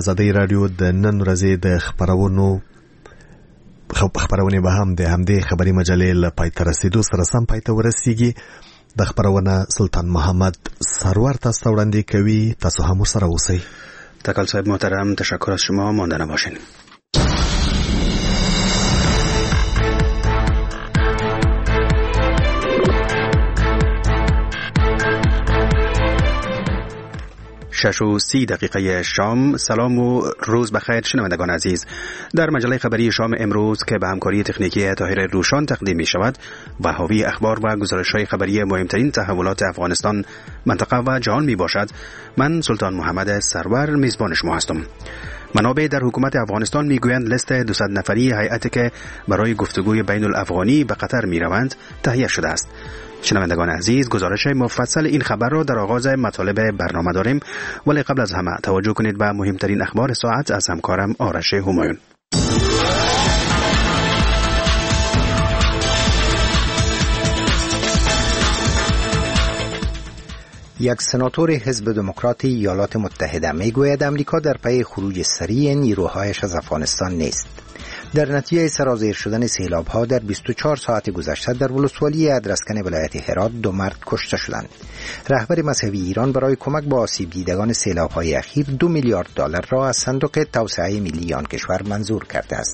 آزادی رادیو د نن ورځې د خبرونه به هم د همدې خبري مجلې له پای ته رسیدو سره سم پای ته ورسیږي. د خبرونه سلطان محمد سرور تاسو وړاندې کوي. تاسو هم سره اوسئ. تکل صاحب محترم، تشکر از شما. مانده نباشین. شش و 30 دقیقه شام. سلام و روز بخیر شنوندگان عزیز. در مجله خبری شام امروز که به همکاری تکنیکی طاهر روشان تقدیم می شود و حاوی اخبار و گزارش‌های خبری مهمترین تحولات افغانستان، منطقه و جهان می باشد، من سلطان محمد سرور میزبان شما هستم. منابع در حکومت افغانستان میگویند لیست 200 نفری هیئتی که برای گفتگوی بین الافغانی به قطر میروند تهیه شده است. شنوندگان عزیز، گزارش مفصل این خبر را در آغاز مطالب برنامه داریم، ولی قبل از همه توجه کنید به مهمترین اخبار ساعت از همکارم آرش همایون. یک سناتور حزب دموکرات ایالات متحده میگوید امریکا در پی خروج سریع نیروهایش از افغانستان نیست. در نتیجه سرازیر شدن سیلاب‌ها در 24 ساعت گذشته در ولسوالی ادرسکن ولایت هرات 2 مرد کشته شدند. رهبر مذهبی ایران برای کمک به آسیب دیدگان سیلاب‌های اخیر 2 میلیارد دلار را از صندوق توسعه ملی آن کشور منظور کرده است.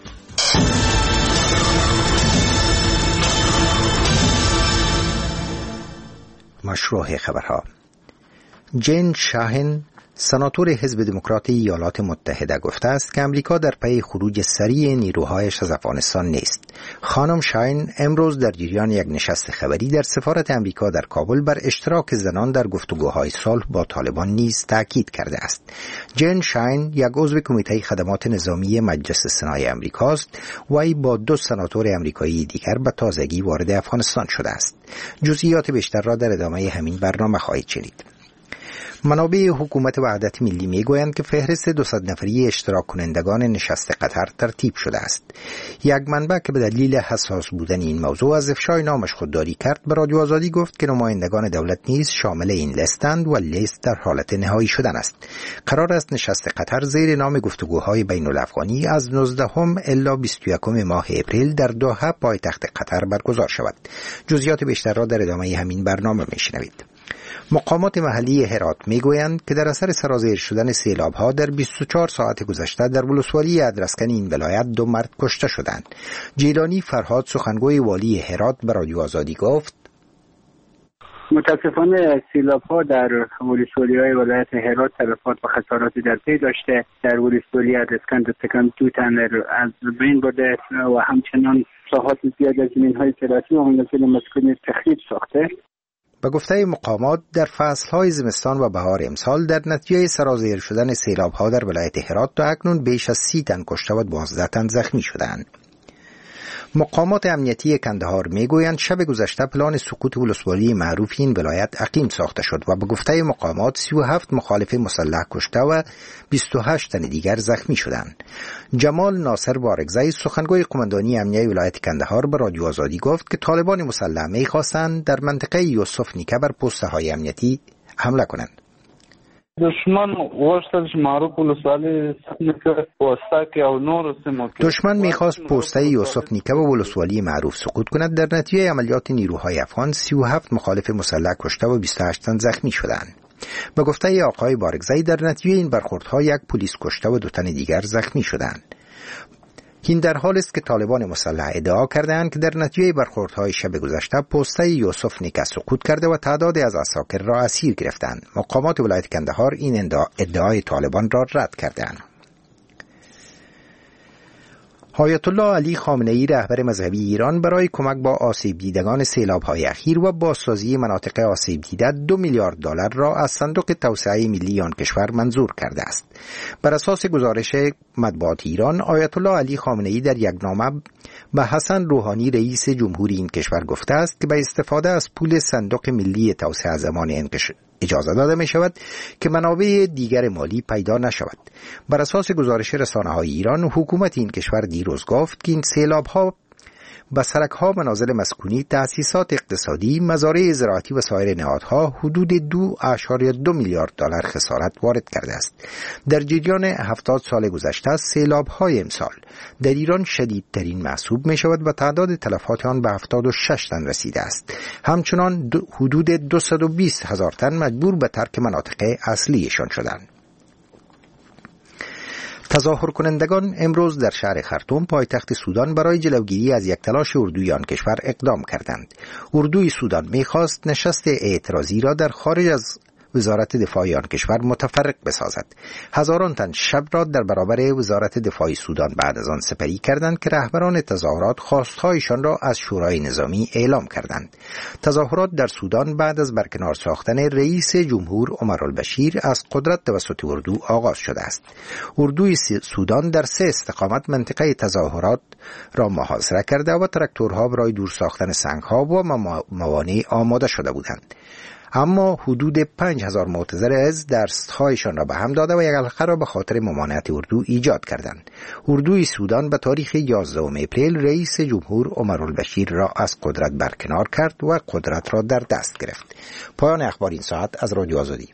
مشروع خبرها. جین شاهین، سناتور حزب دموکرات ایالات متحده، گفته است که امریکا در پی خروج سریع نیروهایش از افغانستان نیست. خانم شاین امروز در جریان یک نشست خبری در سفارت امریکا در کابل بر اشتراک زنان در گفتگوهای صلح با طالبان نیز تاکید کرده است. جین شاین یک عضو کمیته خدمات نظامی مجلس سنای امریکاست و ای با 2 سناتور امریکایی دیگر به تازگی وارد افغانستان شده است. جزئیات بیشتر را در ادامه همین برنامه خواهید شنید. منابع حکومت وحدت ملی میگویند که فهرست 200 نفری اشتراک کنندگان نشست قطر ترتیب شده است. یک منبع که به دلیل حساس بودن این موضوع از افشای نامش خودداری کرد به رادیو آزادی گفت که نمایندگان دولت نیز شامل این لیستند و لیست در حالت نهایی شدن است. قرار است نشست قطر زیر نام گفتگوهای بین الافغانی از 19 الی 21 ماه اپریل در دوحه پایتخت قطر برگزار شود. جزئیات بیشتر را در ادامه همین برنامه میشنوید. مقامات محلی هرات میگویند که در اثر سرازیر شدن سیلاب‌ها در 24 ساعت گذشته در ولسوالی ادرسکن این ولایت 2 مرد کشته شدند. جیلانی فرهاد، سخنگوی والی هرات، به رادیو آزادی گفت: متاسفانه سیلاب‌ها در ولسوالی‌های ولایت هرات تلفات و خسارات در پی داشته. در ولسوالی ادرسکن دستکم 2 تن از بین برده و همچنان ساحات زیاد از زمین‌های زراعتی و مناطق مسکونی تخریب ساخته. به گفته مقامات در فصل‌های زمستان و بهار امسال در نتیجه سرازیر شدن سیلاب‌ها در ولایت هرات تا اکنون بیش از 30 تن کشته و 12 تن زخمی شدند. مقامات امنیتی کندهار میگویند شب گذشته پلان سقوط ولسوالی معروف این ولایت عقیم ساخته شد و به گفته مقامات 37 مخالف مسلح کشته و 28 تن دیگر زخمی شدند. جمال ناصر بارگزی، سخنگوی قماندانی امنیتی ولایت کندهار، به رادیو آزادی گفت که طالبان مسلح می‌خواستند در منطقه یوسف نیکه بر پست‌های امنیتی حمله کنند. دشمن میخواست پوسته یوسف نیکه و ولسوالی معروف سقوط کند. در نتیجه عملیات نیروهای افغان 37 مخالف مسلح کشته و 28 تن زخمی شدند. به گفته آقای بارگزی در نتیجه این برخوردها 1 پلیس کشته و 2 تن دیگر زخمی شدند. این در حال است که طالبان مسلح ادعا کردند که در نتیجه برخوردهای شب گذشته پوسته یوسف نیکه سقوط کرده و تعدادی از عساکر را اسیر گرفتند. مقامات ولایت کندهار این ادعای طالبان را رد کردند. آیت الله علی خامنه ای، رهبر مذهبی ایران، برای کمک با آسیب دیدگان سیلاب‌های اخیر و بازسازی مناطق آسیب دیده 2 میلیارد دلار را از صندوق توسعه ملی آن کشور منظور کرده است. بر اساس گزارش مطبوعات ایران، آیت الله علی خامنه ای در یک نامه به حسن روحانی رئیس جمهوری این کشور گفته است که به استفاده از پول صندوق ملی توسعه زمان اجازه داده می شود که منابع دیگر مالی پیدا نشود. بر اساس گزارش رسانه‌های ایران، حکومت این کشور دیروز گفت که این سیلاب‌ها به سرک‌ها، منازل مسکونی، تأسیسات اقتصادی، مزارع زراعتی و سایر نهادها حدود 2.2 میلیارد دلار خسارت وارد کرده است. در جریان 70 سال گذشته سیلاب‌های امسال در ایران شدیدترین محسوب می شود و تعداد تلفات آن به 76 تن رسیده است. همچنان حدود 220 هزار تن مجبور به ترک مناطق اصلیشان شدند. تظاهر کنندگان امروز در شهر خرطوم پایتخت سودان برای جلوگیری از یک تلاش اردوی آن کشور اقدام کردند. اردوی سودان می‌خواست نشست اعتراضی را در خارج از وزارت دفاع آن کشور متفرق بسازد. هزاران تن شب را در برابر وزارت دفاع سودان بعد از آن سپری کردند که رهبران تظاهرات خواستهایشان را از شورای نظامی اعلام کردند. تظاهرات در سودان بعد از برکنار ساختن رئیس جمهور عمر البشیر از قدرت توسط اردو آغاز شده است. اردوی سودان در 3 استقامت منطقه تظاهرات را محاصره کرده و تراکتورها برای دور ساختن سنگ‌ها و موانع آماده شده بودند. اما حدود 5000 معترض دستهایشان را به هم داده و یک حلقه را به خاطر ممانعت اردو ایجاد کردند. اردوی سودان به تاریخ 11 اپریل رئیس جمهور عمر البشیر را از قدرت برکنار کرد و قدرت را در دست گرفت. پایان اخبار این ساعت از رادیو آزادی.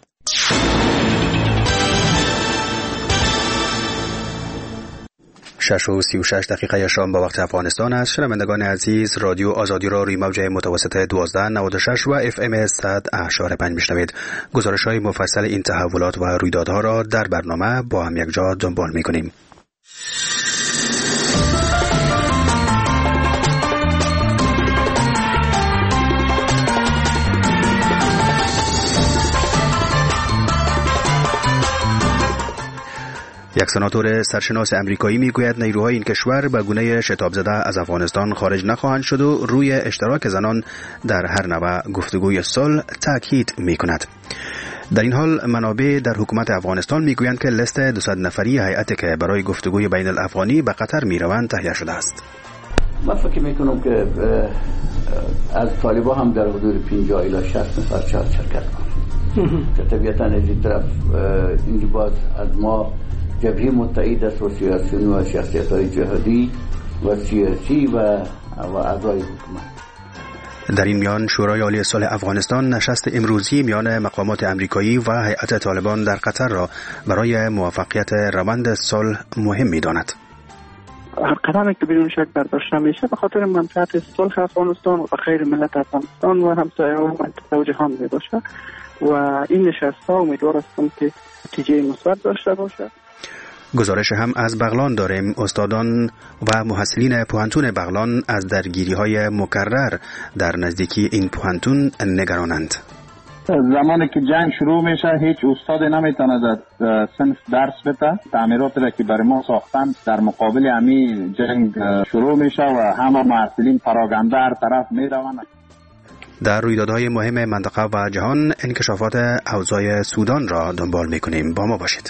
6:36 شام با وقت افغانستان است. شنوندگان عزیز، رادیو آزادی را روی موج متوسط 1296 و FM 100.5 میشنوید. گزارش‌های مفصل این تحولات و رویدادها را در برنامه با هم یکجا دنبال می‌کنیم. یک سناتور سرشناس امریکایی میگوید نیروهای این کشور به گونه شتاب زده از افغانستان خارج نخواهند شد و روی اشتراک زنان در هر نوع گفتگوی صلح تاکید میکند. در این حال منابع در حکومت افغانستان میگویند که لیست 200 نفری هیئتی که برای گفتگوی بین الافغانی به قطر میروند تهیه شده است. من فکر میکنم که از طالبان هم در حدود 50 الی 60 نفر شرکت کنند. که طبیعتا از این طرف این باز از ما جبهه متحد اسوسیاسیون و شخصیت‌های جهادی و سیاسی و اعضای حکومت. در این میان شورای عالی صلح افغانستان نشست امروزی میان مقامات امریکایی و هیئت طالبان در قطر را برای موفقیت روند صلح مهم می‌داند. هر قدمی که بدون شک برداشته میشه به خاطر منفعت صلح افغانستان و خیر ملت افغانستان و همسایه‌ها و منطقه و جهان میباشه و این نشست‌ها امیدوار هستم که نتیجه مثبت داشته باشه. گزارش هم از بغلان داریم. استادان و محصلین پوهنتون بغلان از درگیری‌های مکرر در نزدیکی این پوهنتون نگرانند. زمانی که جنگ شروع میشه هیچ استاد نمیتونه در صنف درس بده. تعمیراتی را که برای ما ساختن در مقابل همین جنگ شروع میشه و همه محصلین پراگنده هر طرف میروند. در رویدادهای مهم منطقه و جهان انکشافات اوضاع سودان را دنبال میکنیم. با ما باشید.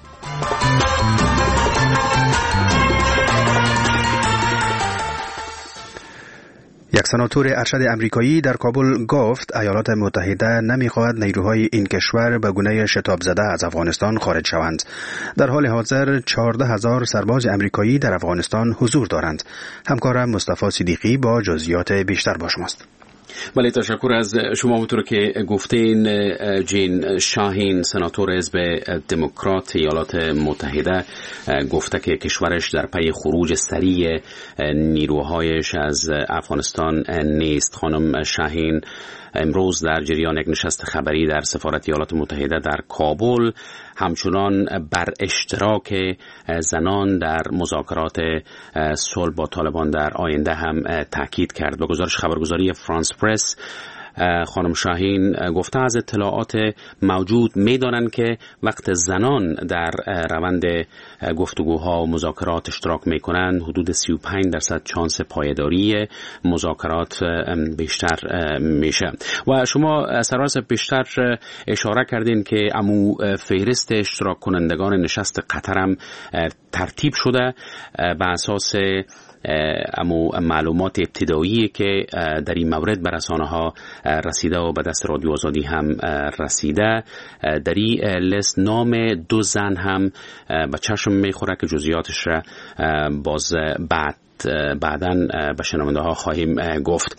یک سناتور ارشد امریکایی در کابل گفت ایالات متحده نمیخواهد نیروهای این کشور به گونه شتاب زده از افغانستان خارج شوند. در حال حاضر 14,000 سرباز امریکایی در افغانستان حضور دارند. همکارم مصطفی صدیقی با جزئیات بیشتر با شماست. بله، تشکر از شما. همونطور که گفتین، جین شاهین سناتور حزب دموکرات ایالات متحده گفته که کشورش در پی خروج سریع نیروهایش از افغانستان نیست. خانم شاهین امروز در جریان یک نشست خبری در سفارت ایالات متحده در کابل همچنان بر اشتراک زنان در مذاکرات صلح با طالبان در آینده هم تاکید کرد. به گزارش خبرگزاری فرانس پرس، خانم شاهین گفته از اطلاعات موجود می‌دانند که وقت زنان در روند گفتگوها و مذاکرات اشتراک می‌کنند حدود 35% شانس پایداری مذاکرات بیشتر میشه. و شما سرراست بیشتر اشاره کردین که امو فهرست اشتراک کنندگان نشست قطر هم ترتیب شده به اساس امو معلومات ابتدایی که در این مورد به رسانه‌ها رسیده و به دست رادیو آزادی هم رسیده. در این لیست نام 2 زن هم به چشم میخوره که جزئیاتش را باز بعد است بعداً به شنونده ها خواهیم گفت.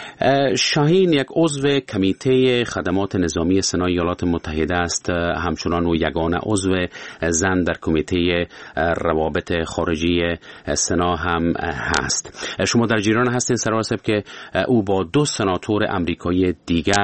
شاهین یک عضو کمیته خدمات نظامی سنا ایالات متحده است، همچنان و یگانه عضو زن در کمیته روابط خارجی سنا هم هست. شما در جریان هستین سراسب که او با دو سناتور امریکایی دیگر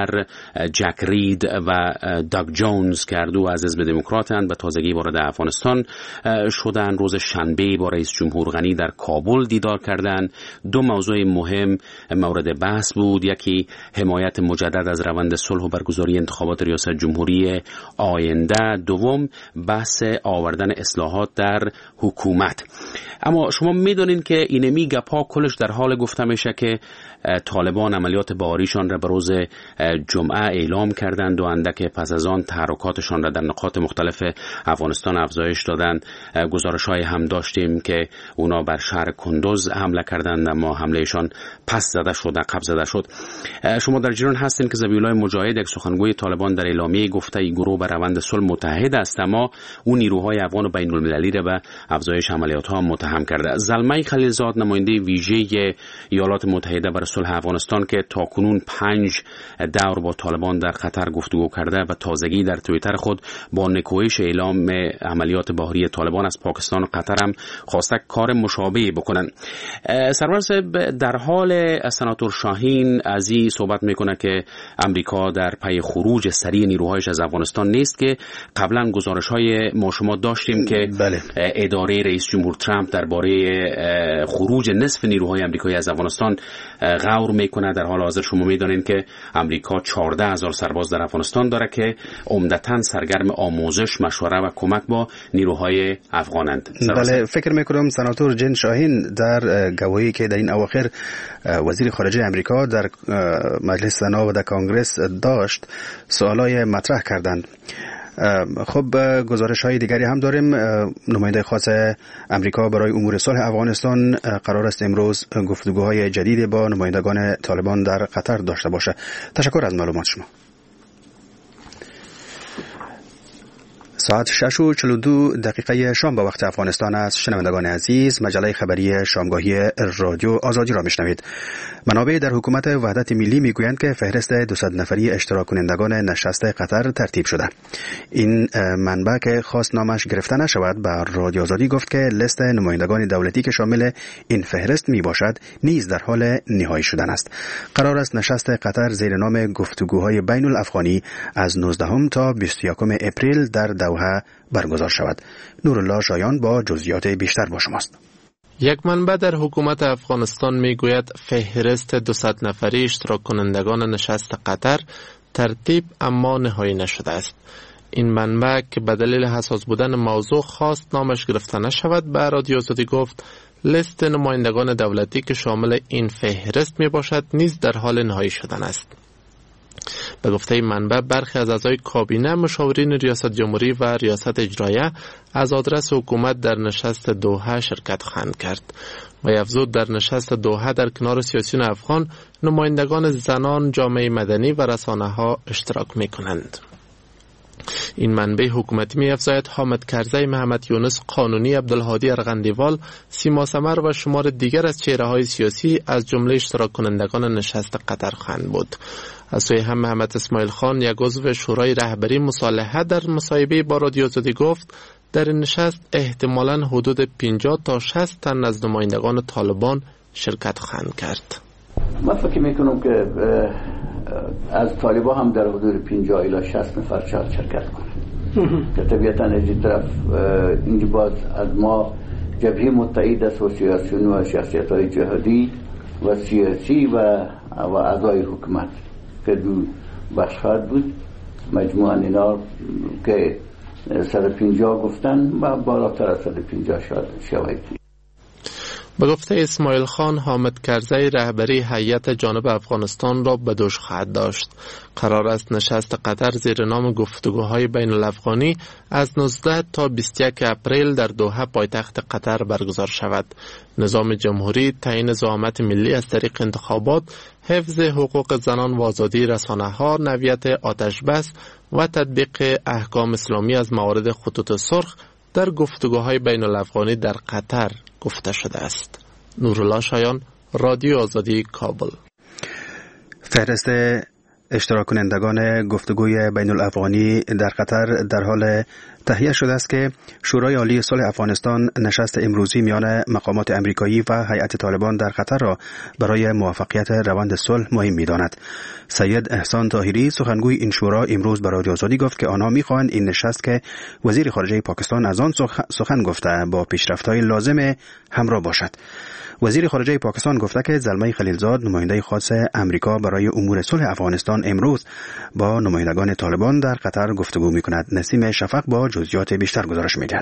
جک رید و داگ جونز که هر دو از حزب دموکراتند به تازگی وارد افغانستان شدن، روز شنبه با رئیس جمهور غنی در کابل دیدار کردند. دو موضوع مهم مورد بحث بود، یکی حمایت مجدد از روند صلح و برگزاری انتخابات ریاست جمهوری آینده، دوم بحث آوردن اصلاحات در حکومت. اما شما میدونین که اینمی گپا کلش در حال گفته میشه که طالبان عملیات بهاریشان را به روز جمعه اعلام کردند و اندک پس از آن تحرکاتشان را در نقاط مختلف افغانستان افزایش دادند. گزارش‌های هم داشتیم که اونا بر شهر کندوز حمله کردند اما حملهشان پس زده شد، عقب زده شد. شما در جریان هستین که ذبیح الله مجاهد یک سخنگوی طالبان در اعلامیه گفته این گروه به روند صلح متحد است اما اون نیروهای افغان و بین المللی را به افزایش عملیات‌ها متهم کرده. زلمه خلیلزاد نماینده ویژه ایالات متحده برای صلح افغانستان که تاکنون 5 دور با طالبان در قطر گفتگو کرده و تازگی در توییتر خود با نکوهش اعلام عملیات بهاری طالبان از پاکستان و قطر هم خواسته کار مشابه بکنن. سرور صاحب، در حال سناتور شاهین از این صحبت میکنه که امریکا در پی خروج سریع نیروهایش از افغانستان نیست که قبلا گزارش‌های ما شما داشتیم که اداره رئیس جمهور ترامپ درباره خروج نصف نیروهای امریکایی از افغانستان غور میکنه. در حال حاضر شما میدونین که امریکا 14,000 سرباز در افغانستان داره که عمدتاً سرگرم آموزش، مشوره و کمک با نیروهای افغانند. بله، فکر میکنم سناتور جین شاهین در گواهی که در این اواخر وزیر خارجه امریکا در مجلس سنا و در کانگرس داشت سوالای مطرح کردند. خب گزارش های دیگری هم داریم. نماینده خاص امریکا برای امور صلح افغانستان قرار است امروز گفتگوهای جدید با نمایندگان طالبان در قطر داشته باشه. تشکر از معلومات شما. ساعت 6:42 شام به وقت افغانستان است. شنوندگان عزیز، مجله خبری شامگاهی رادیو آزادی را میشنوید. منابع در حکومت وحدت ملی میگویند که فهرست 200 نفری اشتراک کنندگان نشست قطر ترتیب شده. این منبع که خواست نامش گرفته نشود به رادیو آزادی گفت که لیست نمایندگان دولتی که شامل این فهرست می باشد نیز در حال نهایی شدن است. قرار است نشست قطر زیر نام گفتگوهای بین الافغانی از 19 تا 21 اپریل در دوحه برگزار شود. نورالله شایان با جزئیات بیشتر با شماست. یک منبع در حکومت افغانستان میگوید فهرست 200 نفری اشتراک کنندگان نشست قطر ترتیب اما نهایی نشده است. این منبع که به دلیل حساس بودن موضوع خواست نامش گرفته نشود به رادیو آزادی گفت لیست نمایندگان دولتی که شامل این فهرست می باشد نیز در حال نهایی شدن است. به گفته منبع برخی از اعضای کابینه، مشاورین ریاست جمهوری و ریاست اجرایه از آدرس حکومت در نشست دوحه شرکت خواهند کرد و افزود در نشست دوحه در کنار سیاسیون افغان نمایندگان زنان، جامعه مدنی و رسانه ها اشتراک می کنند. این منبع حکومتی می افزاید حامد کرزی، محمد یونس قانونی، عبدالهادی ارغندیوال، سیما سمر و شمار دیگر از چهره های سیاسی از جمله اشتراک کنندگان نشست قطر خواهند بود. از سوی هم محمد اسماعیل خان، یک عضو شورای رهبری مصالحه، در مصاحبه با رادیو آزادی گفت در این نشست احتمالاً حدود 50 تا 60 تن از نمایندگان طالبان شرکت خواهند کرد. من فکر میکنم که از طالبا هم در حدود 50 الی 60 نفر شرکت کنند که طبیعتاً از این طرف اینجا باز از ما جبهه متحد است و سیاسیون و شخصیت های جهادی و سیاسی و اعضای حکومت که دو بخش بود. مجموعاً اینا که 150 گفتن و بالاتر از 150 شاید. به گفته اسماعیل خان، حامد کرزی رهبری هیئت جانب افغانستان را به دوش خواهد داشت. قرار است نشست قطر زیر نام گفتگوهای بین الافغانی از 19 تا 21 اپریل در دوحه پایتخت قطر برگزار شود. نظام جمهوری، تعیین زعامت ملی از طریق انتخابات، حفظ حقوق زنان و آزادی رسانه‌ها، نویت آتش بس و تطبیق احکام اسلامی از موارد خطوط سرخ در گفتگوهای بین الافغانی در قطر گفته شده است. نورالله شایان، رادیو آزادی، کابل. فهرست اشتراک کنندگان گفتگوی بین الافغانی در قطر در حال تهیه شده است که شورای عالی صلح افغانستان نشست امروزی میان مقامات امریکایی و هیئت طالبان در قطر را برای موفقیت روند صلح مهم می‌داند. سید احسان طاهری سخنگوی این شورا امروز به رادیو آزادی گفت که آنها می‌خواهند این نشست که وزیر خارجه پاکستان از آن سخن گفته با پیشرفت‌های لازم همراه باشد. وزیر خارجه پاکستان گفته که زلمه خلیلزاد نماینده خاص امریکا برای امور صلح افغانستان امروز با نمایندگان طالبان در قطر گفتگو می‌کند. نسیم شفق با جزئیات بیشتر گزارش می‌دهد.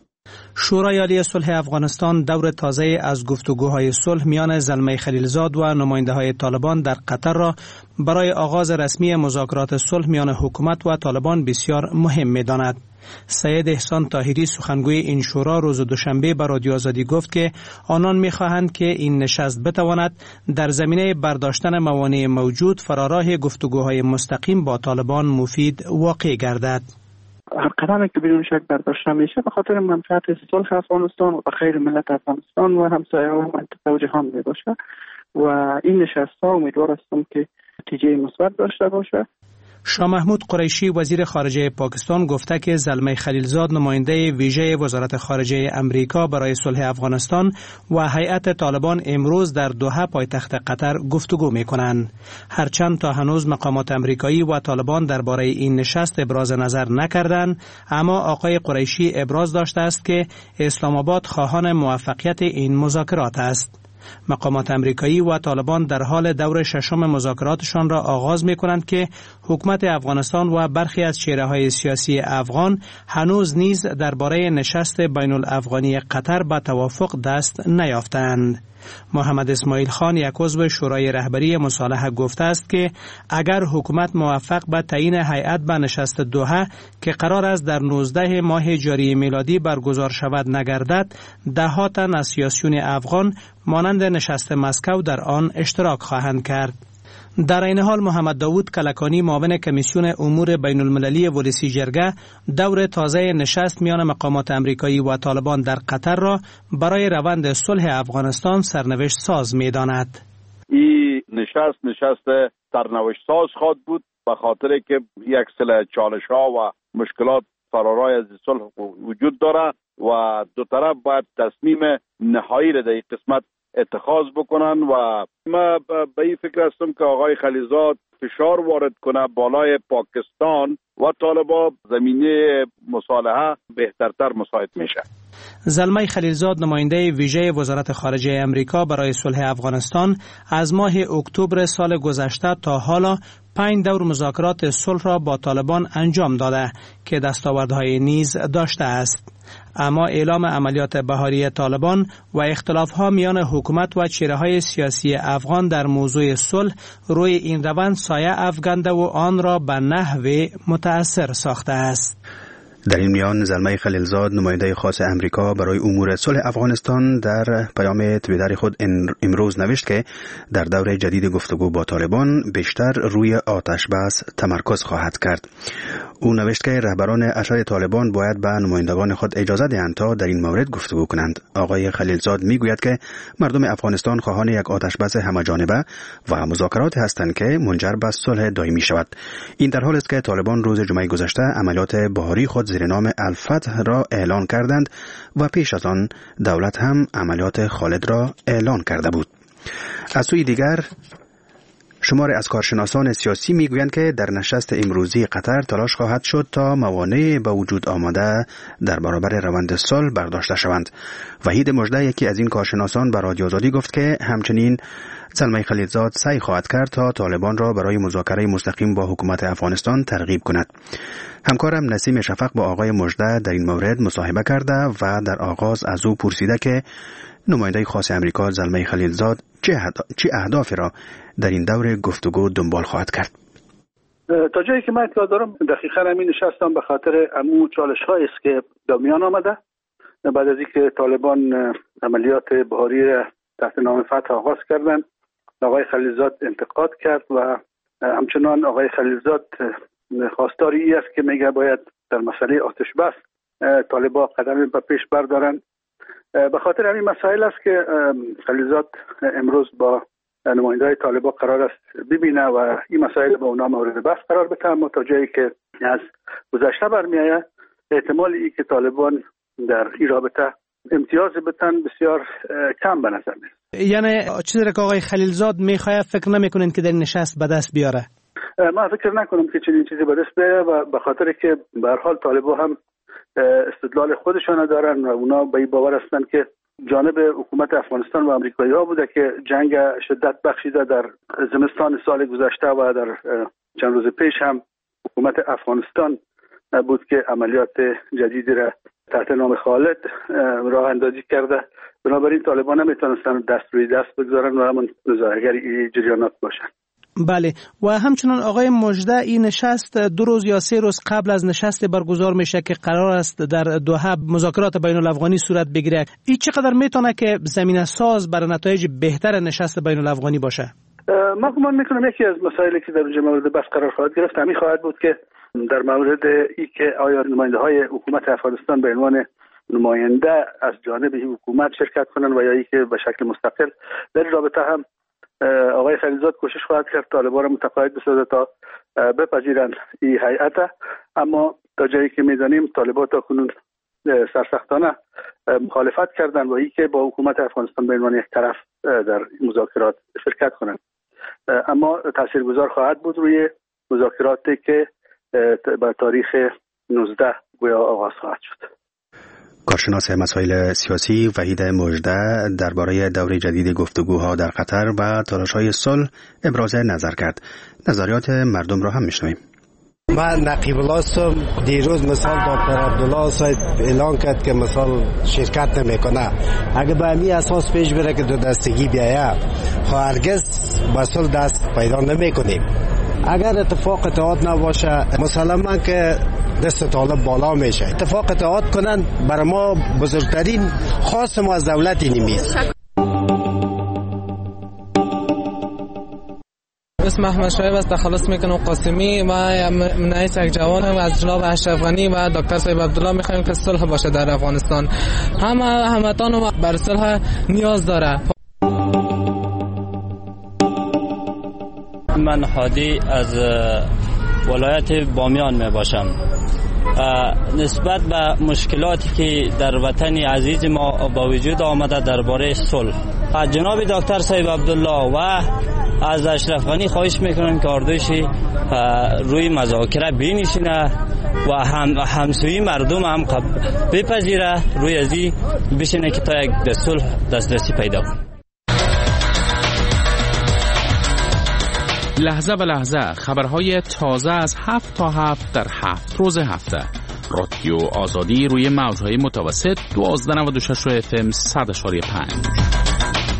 شورای عالی صلح افغانستان دور تازه از گفتگوهای صلح میان زلمه خلیلزاد و نماینده‌های طالبان در قطر را برای آغاز رسمی مذاکرات صلح میان حکومت و طالبان بسیار مهم می‌داند. سید احسان طاهری سخنگوی این شورا روز دوشنبه به رادیو آزادی گفت که آنان می‌خواهند که این نشست بتواند در زمینه برداشتن موانع موجود فراراه گفتگوهای مستقیم با طالبان مفید واقع گردد. هر قدمی که بدون شک برداشته میشه به خاطر منفعت صلح افغانستان و به خیر ملت افغانستان و همسایه‌ها و منطقه و جهان می باشه و این نشست‌ها امیدوار هستم که نتیجه مثبت داشته باشه. شاه محمود قریشی وزیر خارجه پاکستان گفته که زلمه خلیلزاد نماینده ویژه وزارت خارجه امریکا برای صلح افغانستان و هیئت طالبان امروز در دوحه پایتخت قطر گفتگو می‌کنند. هرچند تا هنوز مقامات امریکایی و طالبان درباره این نشست ابراز نظر نکردند، اما آقای قریشی ابراز داشته است که اسلام آباد خواهان موفقیت این مذاکرات است. مقامات امریکایی و طالبان در حال دور ششم مذاکراتشان را آغاز می کنند که حکومت افغانستان و برخی از چهره‌های سیاسی افغان هنوز نیز درباره نشست بین الافغانی قطر به توافق دست نیافتند. محمد اسماعیل خان یک عضو شورای رهبری مصالحه گفته است که اگر حکومت موفق به تعیین هیئت به نشست دوحه که قرار است در 19 ماه جاری میلادی برگزار شود نگردد، ده‌ها تن از سیاسیون افغان مانند نشست مسکو در آن اشتراک خواهند کرد. در این حال محمد داوود کلکانی معاون کمیسیون امور بین المللی ولسی جرگه دور تازه نشست میان مقامات امریکایی و طالبان در قطر را برای روند صلح افغانستان سرنوشت ساز می داند. این نشست سرنوشت ساز خواهد بود به خاطر که یک سری چالش‌ها و مشکلات فرارای از صلح وجود داره و دو طرف باید تصمیم نهایی را در این قسمت اتخاذ بکنن و ما به این فکر هستم که آقای خلیلزاد فشار وارد کنه بالای پاکستان و طالبان زمینه مصالحه بهترتر مساعد میشه. زلمه خلیلزاد نماینده ویژه وزارت خارجه امریکا برای صلح افغانستان از ماه اکتبر سال گذشته تا حالا 5 دور مذاکرات صلح را با طالبان انجام داده که دستاوردهای نیز داشته است. اما اعلام عملیات بهاری طالبان و اختلاف‌ها میان حکومت و چهره‌های سیاسی افغان در موضوع صلح روی این روند سایه افکنده و آن را به نحو متأثر ساخته است. در این میان زلمه خلیلزاد نماینده خاص امریکا برای امور صلح افغانستان در پیام توییتر خود امروز نوشت که در دور جدید گفتگو با طالبان بیشتر روی آتش بس تمرکز خواهد کرد. او نوشت که رهبران اشای طالبان باید به نمایندگان خود اجازه دهند تا در این مورد گفتگو کنند. آقای خلیلزاد میگوید که مردم افغانستان خواهان یک آتش بس همه‌جانبه و مذاکرات هستند که منجر به صلح دائمی شود. این در حالی است که طالبان روز جمعه گذشته عملیات بهاری خود زیر نام الفتح را اعلان کردند و پیش از آن دولت هم عملیات خالد را اعلان کرده بود. از سوی دیگر شماری از کارشناسان سیاسی میگویند که در نشست امروزی قطر تلاش خواهد شد تا موانع به وجود آمده در برابر روند صلح برداشته شوند. وحید مژده یکی از این کارشناسان به رادیو آزادی گفت که همچنین زلمه خلیلزاد سعی خواهد کرد تا طالبان را برای مذاکره مستقیم با حکومت افغانستان ترغیب کند. همکارم نسیم شفق با آقای مژده در این مورد مصاحبه کرده و در آغاز از او پرسیده که نماینده خاص امریکا زلمه خلیلزاد چه اهدافی را در این دور گفتگو دنبال خواهد کرد؟ تا جایی که من اطلاع دارم دقیقاً همین نشستم به خاطر امو چالش‌هایی است که در میان آمده بعد از اینکه طالبان عملیات بهاری را تحت نام فتح آغاز کردند. آقای خلیلزاد انتقاد کرد و همچنان آقای خلیلزاد خواستار این است که میگه باید در مسئله آتش بس طالبان قدم به پیش بردارن به خاطر همین مسائل است که خلیلزاد امروز با نماینده‌های طالبان قرار است ببینه و این مسائل با اونا مورد بحث قرار بده، اما تا جایی که از گذشته برمیآید احتمال ای که طالبان در این رابطه امتیاز بتن بسیار کم به نظر میاد. یعنی چیزی که آقای خلیلزاد میخواد فکر نمیکنین که در نشست به دست بیاره؟ من فکر نکنم که چنین چیزی به دست بیاره و به خاطر که به هر حال طالبان هم استدلال خودشان دارن و اونا به این باور هستند که جانب حکومت افغانستان و آمریکایی ها بوده که جنگ شدت بخشیده در زمستان سال گذشته و در چند روز پیش هم حکومت افغانستان بود که عملیات جدیدی را تحت نام خالد راه اندازی کرده. بنابراین طالبان نمیتونستن دست روی دست بگذارن و همون ظاهرگری جریانات باشن. بله، و همچنان آقای مژده این نشست 2 روز یا 3 روز قبل از نشست برگزار میشه که قرار است در دوحه مذاکرات بین الافغانی صورت بگیره. این چقدر میتونه که زمینه ساز برای نتایج بهتر نشست بین الافغانی باشه؟ من گمان میکنم یکی از مسائلی که در اونجا مورد بحث قرار خواهد گرفت همین خواهد بود که در مورد ای که آیا نماینده‌های حکومت افغانستان به عنوان نماینده از جانب این حکومت شرکت کنند و یا ای که به شکل مستقل. در رابطه هم آقای خلیلزاد کوشش خواهد کرد طالبان را متقاعد بسازه تا بپذیرند این هیئت، اما تا جایی که میدانیم طالبان تا کنون سرسختانه مخالفت کردند و ای که با حکومت افغانستان به عنوان یک طرف در مذاکرات شرکت کنند، اما تاثیرگذار خواهد بود روی مذاکراتی که با تاریخ 19 گویا آغاز خواهد شد. کارشناس مسائل سیاسی وحید مژده درباره دوره جدید گفتگوها در قطر و تلاش‌های صلح ابراز نظر کرد. نظریات مردم را هم میشنویم. من نقیب الله هستم. دیروز مثال دکتر عبدالله صاحب اعلان کرد که مثال شرکت نمیکنه. اگه به همین اساس پیش بره که دو دستگی بیاید هرگز به صلح دست پیدا نمیکنیم. اگر اتفاق اتحاد نباشه مسلما که دست طالب بالا میشه. اتفاق اتحاد کنن برای ما بزرگترین خواست ما از دولت نیست. اسم احمد شایب است. تخلص میکنم قاسمی. ما من یک جوانم از جناب اشرف غنی و دکتر صاحب عبدالله میخوایم که صلح باشه در افغانستان. همتان بر صلح نیاز داره. من هادی از ولایت بامیان می باشم. نسبت به مشکلاتی که در وطن عزیز ما با وجود آمده درباره صلح جناب دکتر صاحب عبدالله و از اشرف غنی خواهش میکنم که اردوشی روی مذاکره بنشینه و همسوی مردم هم بپذیره روی ازی بشینه که تا یک صلح دسترسی پیدا کنه. لحظه به لحظه خبرهای تازه از 7 تا 7 در 7 روز هفته. رادیو آزادی روی موجهای متوسط 1296 FM 100.5.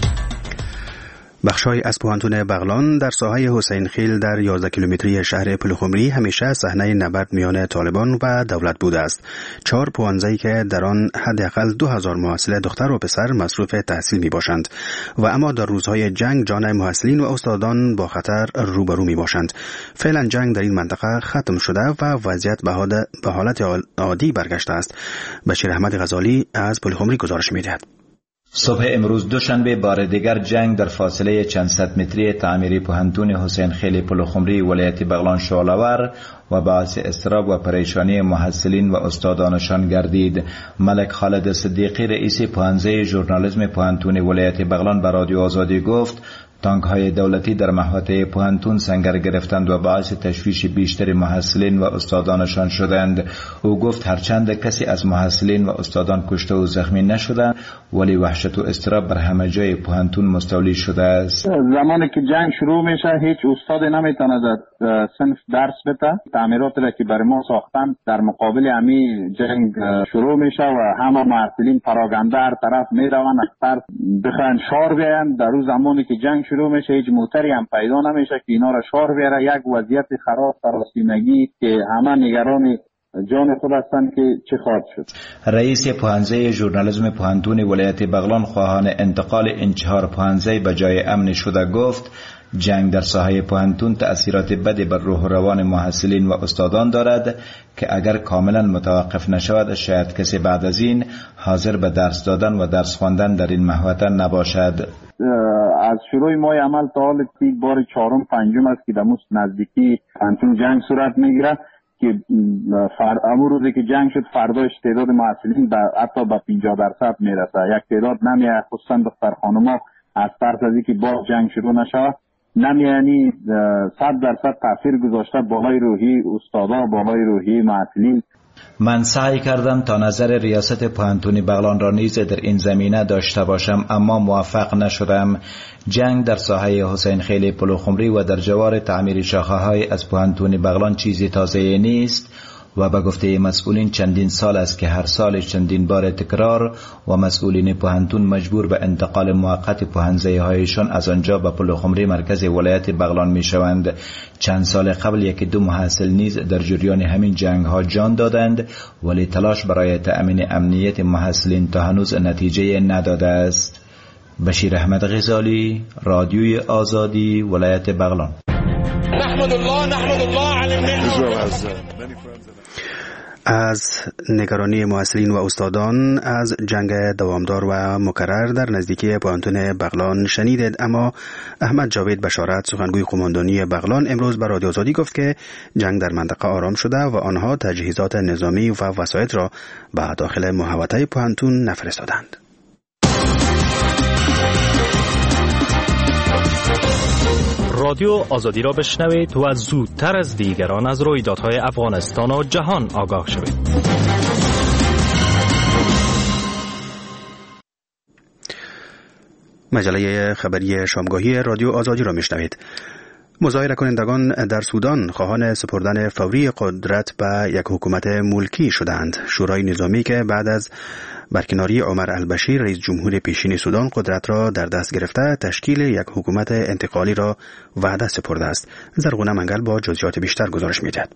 بخشای از پوهنتون بغلان در ساحه حسین خیل در 11 کیلومتری شهر پلخمری همیشه صحنه نبرد میان طالبان و دولت بوده است. 4 پوهنځی که در آن حداقل 2000 محصل دختر و پسر مصروف تحصیل می باشند و اما در روزهای جنگ جان محصلین و استادان با خطر روبرو می باشند. فعلا جنگ در این منطقه ختم شده و وضعیت به حالت عادی برگشته است. بشیر احمد غزالی از پلخمری گزارش می دهد. صبح امروز دوشنبه بار دیگر جنگ در فاصله چند صد متری تعمیری پوهنتون حسین خیل پلخمری ولایت بغلان شعله‌آور و باعث اضطراب و پریشانی محصلین و استادانشان گردید. ملک خالد صدیقی رئیس پوهنځی ژورنالیسم پوهنتون ولایت بغلان به رادیو آزادی گفت تانک‌های دولتی در محوطه پوهنتون سنگر گرفتند و باعث تشویش بیشتر محصلین و استادانشان شدند. او گفت هرچند کسی از محصلین و استادان کشته و زخمی نشدند ولی وحشت و اضطراب بر همه جای پوهنتون مستولی شده است. زمانی که جنگ شروع میشه هیچ استاد نمیتونه در صنف درس بده. تعمیرات را که برای ما ساختن در مقابل امی جنگ شروع میشه و همه محصلین پراگنده هر طرف میروند اکثر بخواین شعار بیاین. در روز زمانی که جنگ شروع میشه هیچ موتری هم پیدا نمیشه که اینا را شعار بیاره. یک وضعیت خراب سراسیمگی که همه نگران جان خود هستند که چه خواهد شد. رئیس پوهنځی ژورنالیسم پوهنتون ولایت بغلان خواهان انتقال این 4 پوهنځی به جای امن شده گفت جنگ در ساحه پوهنتون تأثیرات بدی بر روح و روان محصلین و استادان دارد که اگر کاملا متوقف نشود شاید کسی بعد از این حاضر به درس دادن و درس خواندن در این محوطه نباشد. از شروع ماه عمل تا حال بار چهارم پنجم است که در نزدیکی پوهنتون جنگ صورت میگیره که امروز روزی که جنگ شد فرداش تعداد محصلین حتی به 50% میرسه. یک تعداد نمیه، خصوصا دختر خانوما از ترس از اینکه باز جنگ شروع نشود نمیه، یعنی 100% تاثیر گذاشته بالای روحی استادا، بالای روحی محصلین. من سعی کردم تا نظر ریاست پوهنتون بغلان را نیز در این زمینه داشته باشم اما موفق نشدم. جنگ در ساحه حسین خیلی پلوخمری و در جوار تعمیر شاخه‌های از پوهنتون بغلان چیزی تازه نیست و به گفته مسئولین چندین سال است که هر سال چندین بار تکرار و مسئولین پوهنتون مجبور به انتقال موقت پوهنځای‌هایشان از آنجا به پلوخمری مرکز ولایت بغلان می شوند. چند سال قبل یکی دو محصل نیز در جریان همین جنگ ها جان دادند ولی تلاش برای تأمین امنیت محصلین تا هنوز نتیجه نداده است. بشیر احمد غزالی، رادیوی آزادی، ولایت بغلان. نحمد الله از نگرانی محصلین و استادان از جنگ دوامدار و مکرر در نزدیکی پوهنتون بغلان شنیدید، اما احمد جاوید بشارت سخنگوی قماندانی بغلان امروز به رادیو آزادی گفت که جنگ در منطقه آرام شده و آنها تجهیزات نظامی و وسایل را به داخل محوطه پوهنتون نفرستادند. رادیو آزادی را بشنوید و زودتر از دیگران از رویدادهای افغانستان و جهان آگاه شوید. مجله خبری شامگاهی رادیو آزادی را میشنوید. مظاهره کنندگان در سودان خواهان سپردن فوری قدرت به یک حکومت ملکی شدند. شورای نظامی که بعد از برکناری عمر البشیر رئیس جمهور پیشین سودان قدرت را در دست گرفته تشکیل یک حکومت انتقالی را وعده سپرده است. زرغونه منگل با جزئیات بیشتر گزارش می‌دهد.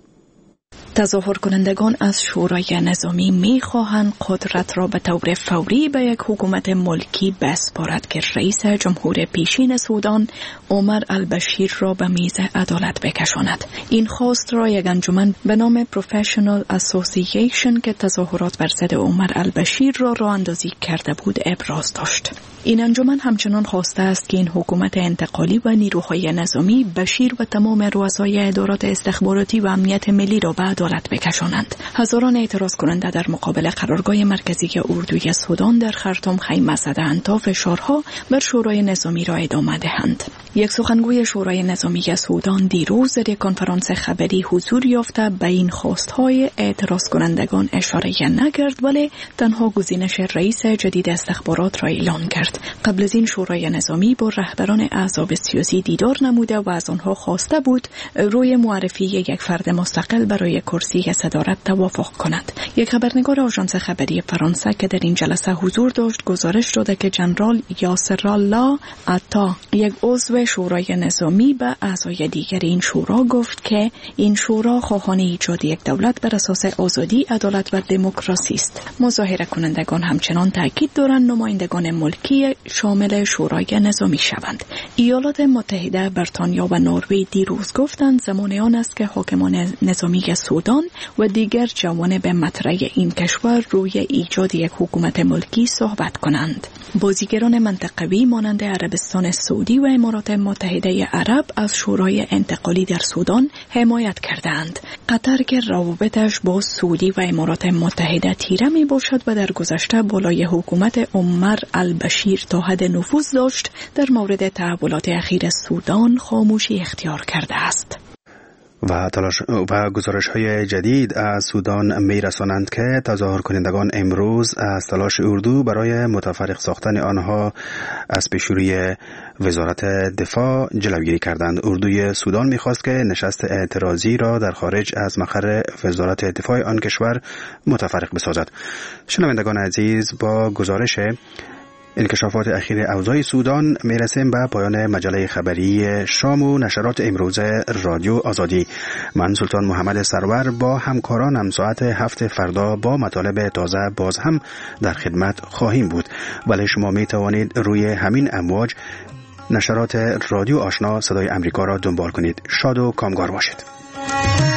تظاهر کنندگان از شورای نظامی می‌خواهند قدرت را به طور فوری به یک حکومت ملکی بسپارد که رئیس جمهور پیشین سودان عمر البشیر را به میز عدالت بکشاند. این خواست را یک انجمن به نام پروفشنال اسوسییشن که تظاهرات بر ضد عمر البشیر را راه اندازی کرده بود ابراز داشت. این انجمن همچنان خواسته است که این حکومت انتقالی و نیروهای نظامی بشیر و تمام رؤسای ادارات استخباراتی و امنیت ملی را به عدالت بکشانند. هزاران اعتراض کننده در مقابل قرارگاه مرکزی اردوی سودان در خرطوم خیمه زدند تا فشارها بر شورای نظامی را ادامه دهند. یک سخنگوی شورای نظامی سودان دیروز در کنفرانس خبری حضور یافته به این خواستهای اعتراض کنندگان اشاره نکرد ولی تنها گزینش رئیس جدید استخبارات را اعلان کرد. قبل از این شورای نظامی با رهبران احزاب سیاسی دیدار نموده و از آنها خواسته بود روی معرفی یک فرد مستقل برای کرسی صدارت توافق کند. یک خبرنگار آژانس خبری فرانسه که در این جلسه حضور داشت گزارش داده که جنرال یاسر الله عطا یک عضو شورای نظامی به اعضای دیگر این شورا گفت که این شورا خواهان ایجاد یک دولت بر اساس آزادی، عدالت و دموکراسی است. مظاهره کنندگان همچنان تاکید دارند نمایندگان ملکی شامل شورای نظامی شوند. ایالات متحده، بریتانیا و نروژ دیروز گفتند زمان آن است که حاکمان نظامی سودان و دیگر جوانب مطرح این کشور روی ایجاد یک حکومت ملکی صحبت کنند. بازیگران منطقوی مانند عربستان سعودی و امارات متحده عرب از شورای انتقالی در سودان حمایت کردند. قطر که روابطش با سعودی و امارات متحده تیره می باشد و در گذشته بالای حکومت عمر البشیر تا حد نفوذ داشت، در مورد تحولات اخیر سودان خاموشی اختیار کرده است. و گزارش‌های جدید از سودان می‌رسانند که تظاهر کنندگان امروز از تلاش اردو برای متفرق ساختن آنها از پیشروی وزارت دفاع جلوگیری کردند. اردوی سودان می‌خواست که نشست اعتراضی را در خارج از مقر وزارت دفاع آن کشور متفرق بسازد. شنوندگان عزیز، با گزارش انکشافات اخیر اوضاع سودان میرسیم به پایان مجله خبری شام و نشرات امروز رادیو آزادی. من سلطان محمد سرور با همکارانم ساعت 7 فردا با مطالب تازه باز هم در خدمت خواهیم بود، ولی شما می توانید روی همین امواج نشرات رادیو آشنا صدای امریکا را دنبال کنید. شاد و کامگار باشید.